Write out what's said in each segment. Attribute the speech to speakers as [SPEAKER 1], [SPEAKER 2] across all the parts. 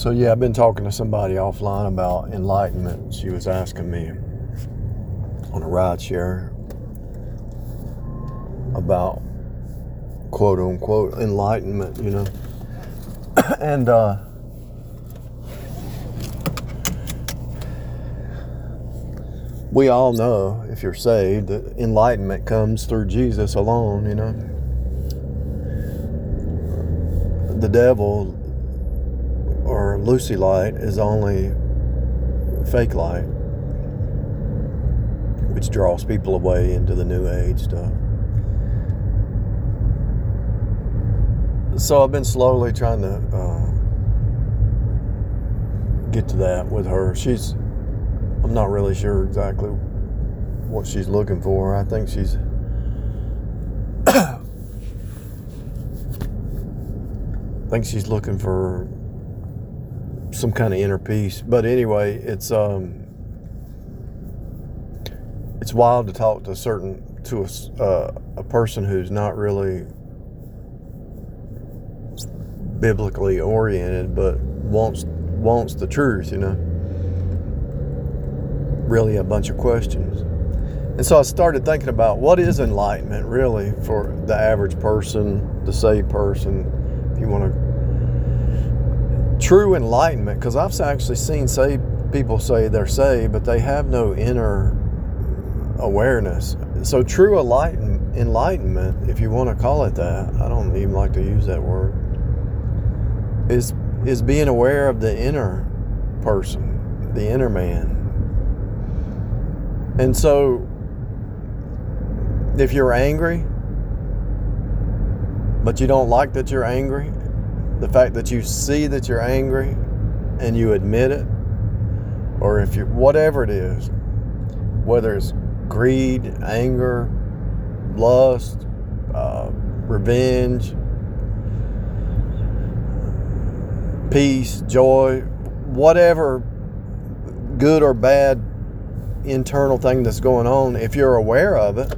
[SPEAKER 1] So yeah, I've been talking to somebody offline about enlightenment. She was asking me on a ride share about quote unquote enlightenment, and we all know, if you're saved, that enlightenment comes through Jesus alone. The devil or Lucy light is only fake light, which draws people away into the new age stuff. So I've been slowly trying to get to that with her. I'm not really sure exactly what she's looking for. I think she's looking for some kind of inner peace. But anyway, it's wild to talk to a person who's not really biblically oriented, but wants the truth. Really a bunch of questions. And so I started thinking about what is enlightenment really for the average person, the saved person, if you want to. True enlightenment, because I've actually seen saved people say they're saved, but they have no inner awareness. So true enlightenment, if you want to call it that, I don't even like to use that word, is being aware of the inner person, the inner man. And so if you're angry, but you don't like that you're angry, the fact that you see that you're angry and you admit it, or if you whatever it is, whether it's greed, anger, lust, revenge, peace, joy, whatever good or bad internal thing that's going on, if you're aware of it,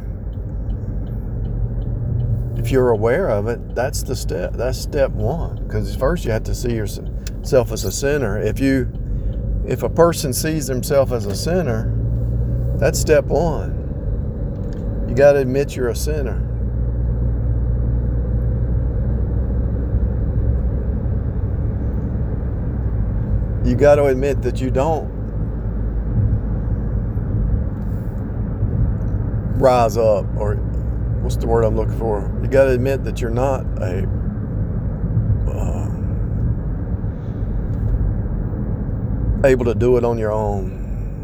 [SPEAKER 1] that's the step. That's step one. Because first you have to see yourself as a sinner. If a person sees himself as a sinner, that's step one. You got to admit you're a sinner. You got to admit that you don't rise up, or what's the word I'm looking for? You got to admit that you're not able to do it on your own.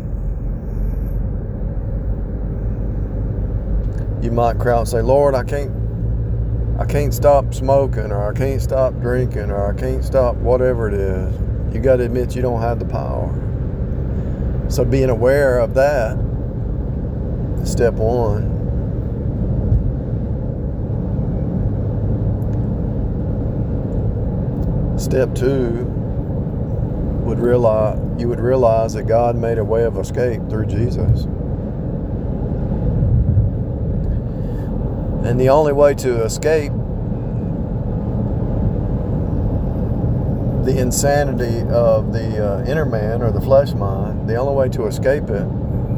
[SPEAKER 1] You might cry out and say, Lord, I can't stop smoking, or I can't stop drinking, or I can't stop whatever it is. You got to admit you don't have the power. So being aware of that is step one. Step two you would realize that God made a way of escape through Jesus. And the only way to escape the insanity of the inner man or the flesh mind, the only way to escape it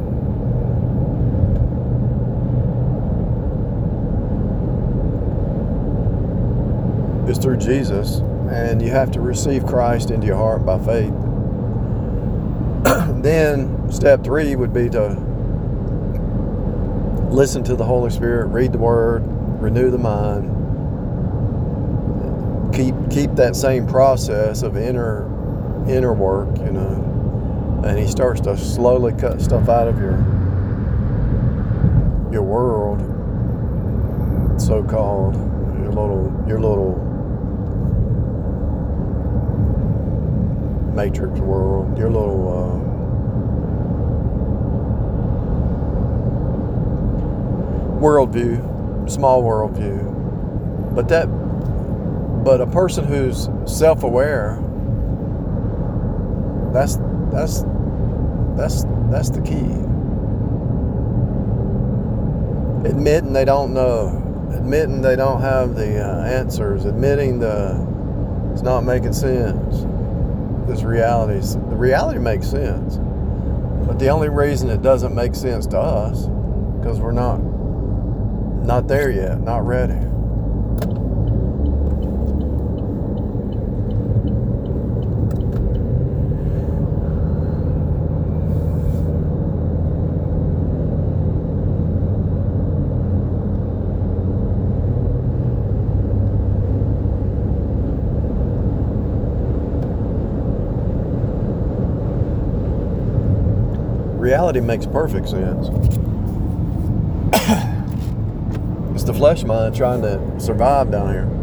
[SPEAKER 1] is through Jesus. And you have to receive Christ into your heart by faith. Then step three would be to listen to the Holy Spirit, read the Word, renew the mind, keep that same process of inner work, and He starts to slowly cut stuff out of your world, so-called your little matrix world, your little worldview, small worldview. But a person who's self-aware, that's the key. Admitting they don't know, admitting they don't have the answers, admitting it's not making sense. this reality. The reality makes sense, but the only reason it doesn't make sense to us because we're not there yet, not ready. Reality makes perfect sense. It's the flesh mind trying to survive down here.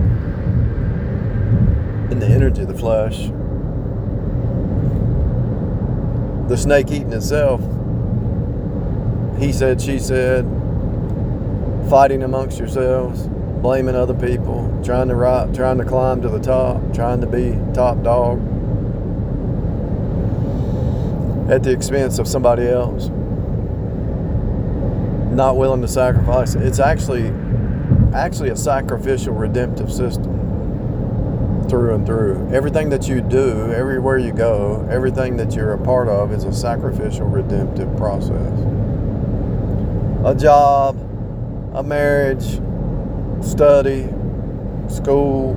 [SPEAKER 1] In the energy of the flesh. The snake eating itself. He said, she said. Fighting amongst yourselves. Blaming other people. Trying to climb to the top. Trying to be top dog. At the expense of somebody else. Not willing to sacrifice. It's actually a sacrificial redemptive system. Through and through. Everything that you do, everywhere you go, everything that you're a part of is a sacrificial redemptive process. A job, a marriage, study, school,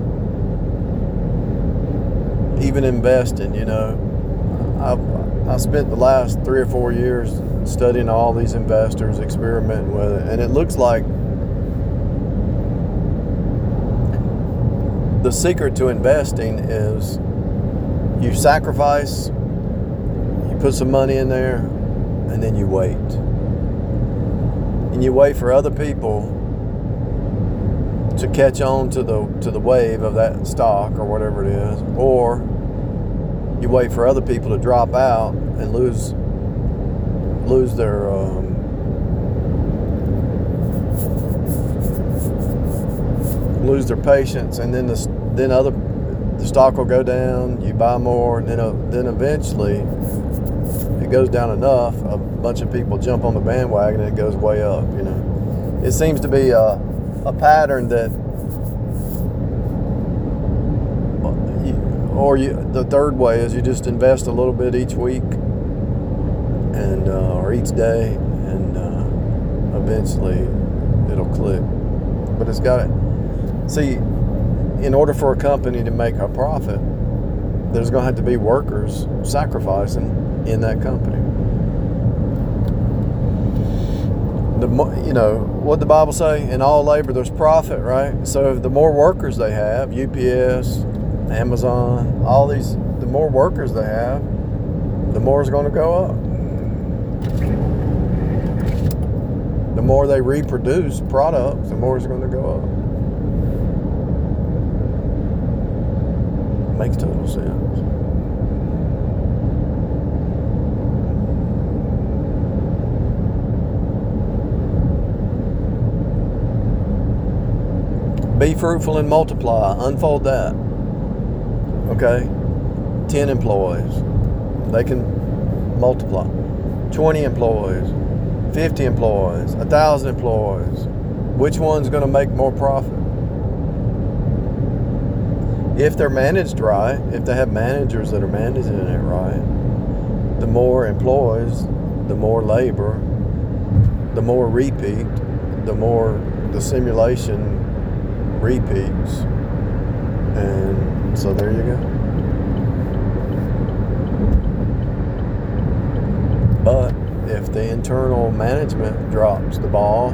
[SPEAKER 1] even investing, you know. I spent the last 3 or 4 years studying all these investors, experimenting with it, and it looks like the secret to investing is you sacrifice, you put some money in there, and then you wait. And you wait for other people to catch on to the wave of that stock or whatever it is, or you wait for other people to drop out and lose their patience, and then the stock will go down. You buy more, and then eventually it goes down enough. A bunch of people jump on the bandwagon, and it goes way up. You know, it seems to be a pattern that. The third way is you just invest a little bit each week and or each day, and eventually it'll click. But it's got to see, in order for a company to make a profit, there's going to have to be workers sacrificing in that company. You know what the Bible say? In all labor there's profit, right? So the more workers they have, UPS, Amazon, all these, the more workers they have, the more it's going to go up. The more they reproduce products, the more it's going to go up. Makes total sense. Be fruitful and multiply. Unfold that. Okay, 10 employees, they can multiply. 20 employees, 50 employees, 1,000 employees. Which one's going to make more profit? If they're managed right, if they have managers that are managing it right, the more employees, the more labor, the more repeat, the more the simulation repeats. And so there you go. But if the internal management drops the ball,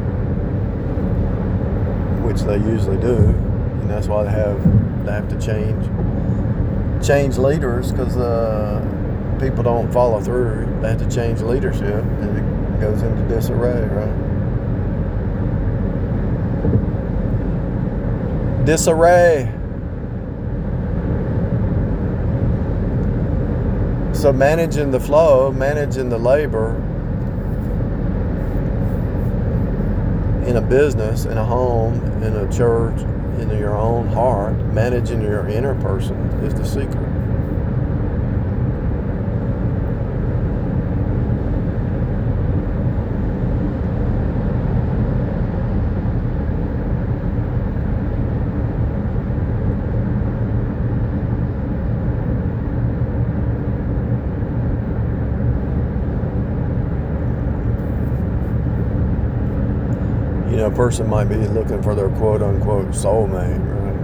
[SPEAKER 1] which they usually do, and that's why they have to change leaders, because people don't follow through. They have to change leadership, and it goes into disarray, right? Disarray. So managing the flow, managing the labor in a business, in a home, in a church, in your own heart, managing your inner person is the secret. a person might be looking for their quote unquote soulmate, right?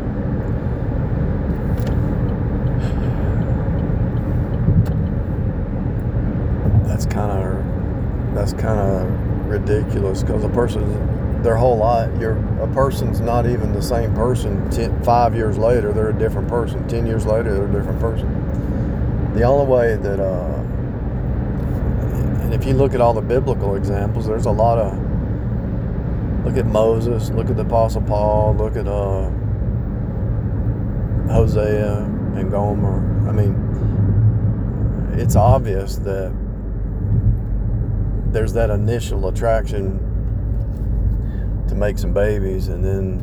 [SPEAKER 1] That's kind of ridiculous, because their whole life, a person's not even the same person. 5 years later, they're a different person. 10 years later, they're a different person. The only way that, and if you look at all the biblical examples, there's a lot of, look at Moses, look at the Apostle Paul, look at Hosea and Gomer. I mean, it's obvious that there's that initial attraction to make some babies, and then,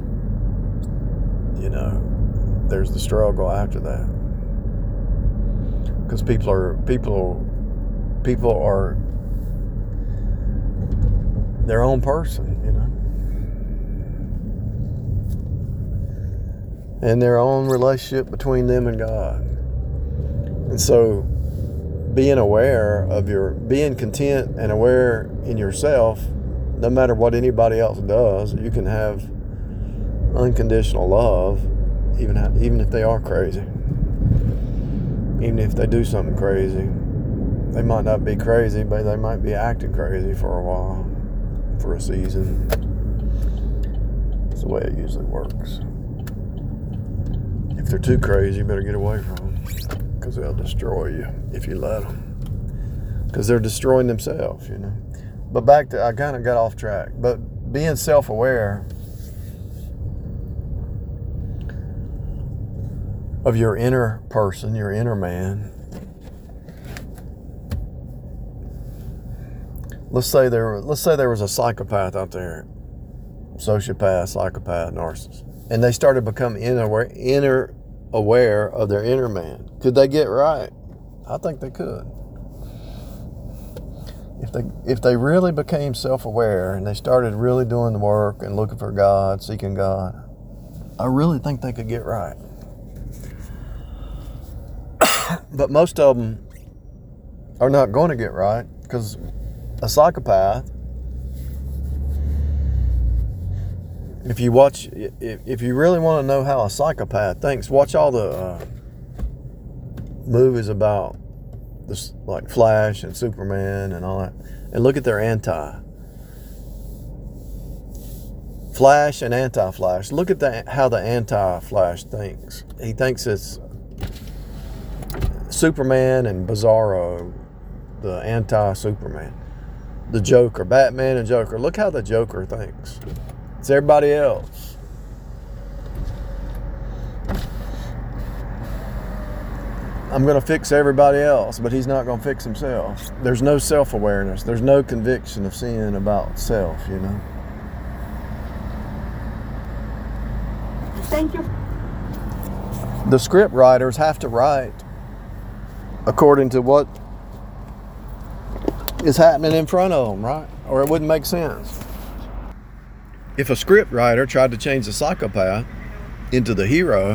[SPEAKER 1] there's the struggle after that. Because people are their own person, and their own relationship between them and God. And so being content and aware in yourself, no matter what anybody else does, you can have unconditional love, even if they are crazy. Even if they do something crazy. They might not be crazy, but they might be acting crazy for a while, for a season. That's the way it usually works. If they're too crazy, you better get away from them, because they'll destroy you if you let them. Because they're destroying themselves, But back to, I kind of got off track. But being self-aware of your inner person, your inner man. Let's say there was a psychopath out there, sociopath, psychopath, narcissist, and they started becoming aware of their inner man. Could they get right? I think they could. If they really became self-aware and they started really doing the work and looking for God, seeking God, I really think they could get right. But most of them are not going to get right, because a psychopath, if you really want to know how a psychopath thinks, watch all the movies about this, like Flash and Superman and all that, and look at their Flash and anti-Flash. Look at how the anti-Flash thinks. He thinks it's Superman and Bizarro, the anti-Superman. The Joker, Batman and Joker. Look how the Joker thinks. It's everybody else. I'm going to fix everybody else, but he's not going to fix himself. There's no self-awareness. There's no conviction of sin about self,
[SPEAKER 2] Thank you.
[SPEAKER 1] The script writers have to write according to what is happening in front of them, right? Or it wouldn't make sense. If a script writer tried to change the psychopath into the hero,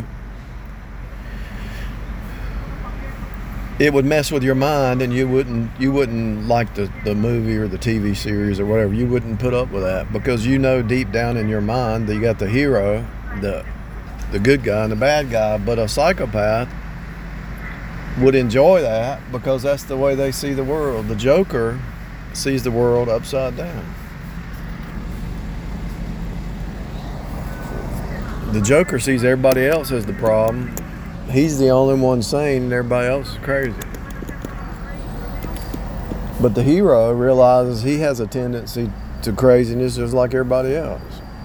[SPEAKER 1] it would mess with your mind, and you wouldn't like the movie or the TV series or whatever. You wouldn't put up with that, because deep down in your mind that you got the hero, the good guy and the bad guy. But a psychopath would enjoy that, because that's the way they see the world. The Joker sees the world upside down. The Joker sees everybody else as the problem. He's the only one sane, and everybody else is crazy. But the hero realizes he has a tendency to craziness just like everybody else.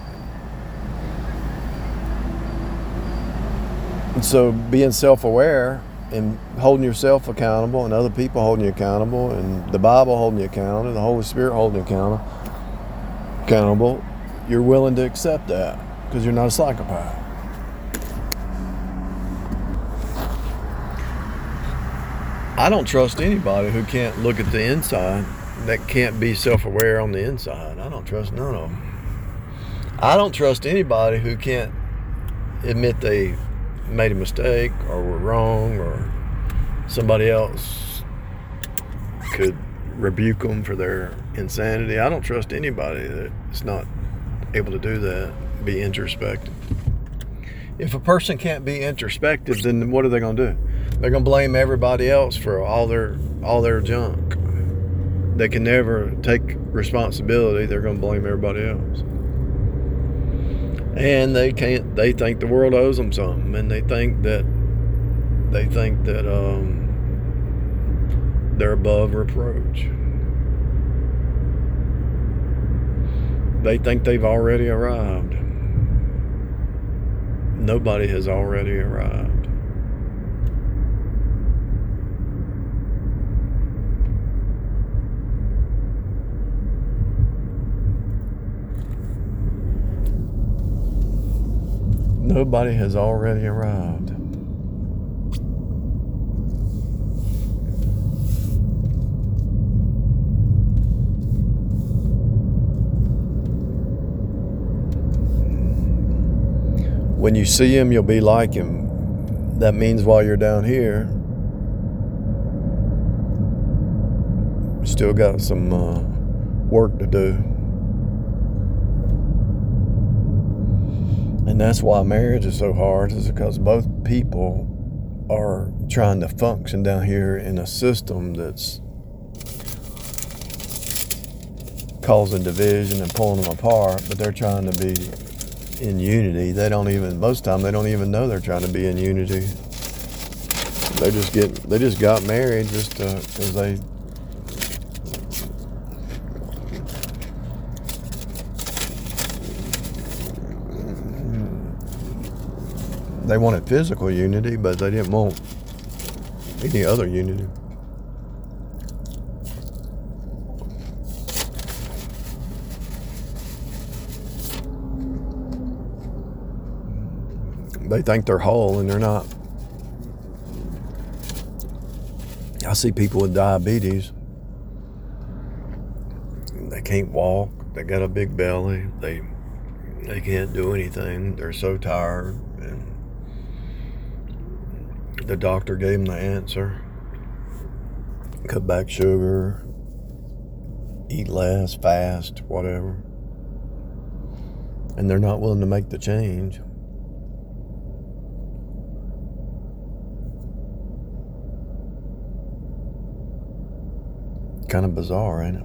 [SPEAKER 1] And so being self-aware and holding yourself accountable, and other people holding you accountable, and the Bible holding you accountable, and the Holy Spirit holding you accountable, you're willing to accept that, because you're not a psychopath. I don't trust anybody who can't look at the inside, that can't be self-aware on the inside. I don't trust none of them. I don't trust anybody who can't admit they made a mistake or were wrong, or somebody else could rebuke them for their insanity. I don't trust anybody that's not able to do that, be introspective. If a person can't be introspective, then what are they going to do? They're going to blame everybody else for all their junk. They can never take responsibility. They're going to blame everybody else. And they think the world owes them something, and they think that they're above reproach. They think they've already arrived. Nobody has already arrived. Nobody has already arrived. When you see him, you'll be like him. That means while you're down here, you still got some work to do. And that's why marriage is so hard, is because both people are trying to function down here in a system that's causing division and pulling them apart, but they're trying to be in unity. Most of the time they don't even know they're trying to be in unity. They just got married just because they wanted physical unity, but they didn't want any other unity. They think they're whole, and they're not. I see people with diabetes. They can't walk. They got a big belly. They can't do anything. They're so tired. And the doctor gave them the answer. Cut back sugar. Eat less, fast, whatever. And they're not willing to make the change. Kind of bizarre, ain't it?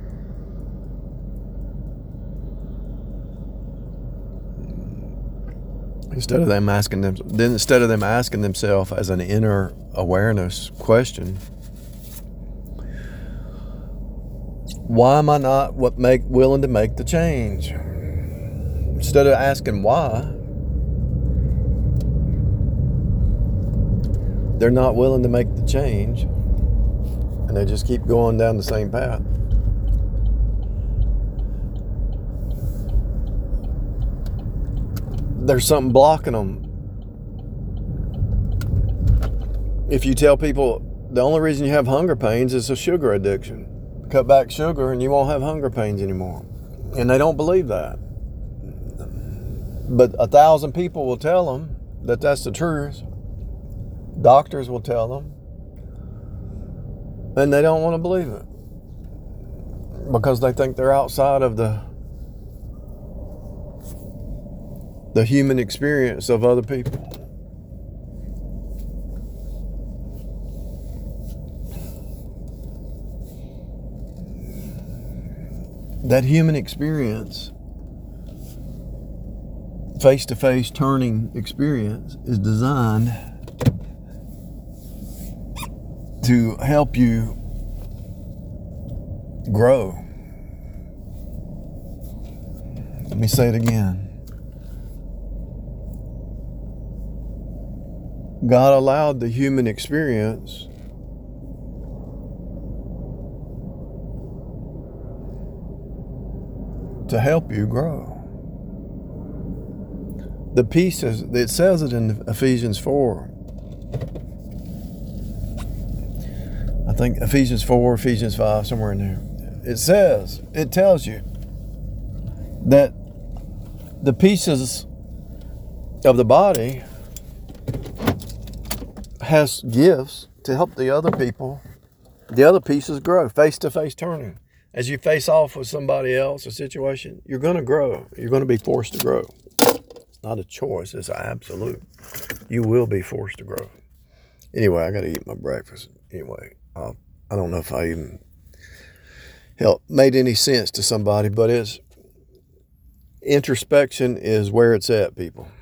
[SPEAKER 1] Instead of them asking themselves as an inner awareness question, why am I not willing to make the change? Instead of asking why, they're not willing to make the change. And they just keep going down the same path. There's something blocking them. If you tell people the only reason you have hunger pains is a sugar addiction, cut back sugar and you won't have hunger pains anymore. And they don't believe that. But 1,000 people will tell them that that's the truth. Doctors will tell them. And they don't want to believe it because they think they're outside of the human experience of other people. That human experience, face-to-face turning experience, is designed to help you grow. Let me say it again. God allowed the human experience to help you grow. The pieces, it says it in Ephesians 4. I think Ephesians 4, Ephesians 5, somewhere in there. It tells you that the pieces of the body has gifts to help the other pieces grow, face-to-face turning. as you face off with somebody else, a situation, you're going to grow. You're going to be forced to grow. It's not a choice. It's an absolute. You will be forced to grow. Anyway, I got to eat my breakfast. Anyway, I don't know if I even made any sense to somebody, but introspection is where it's at, people.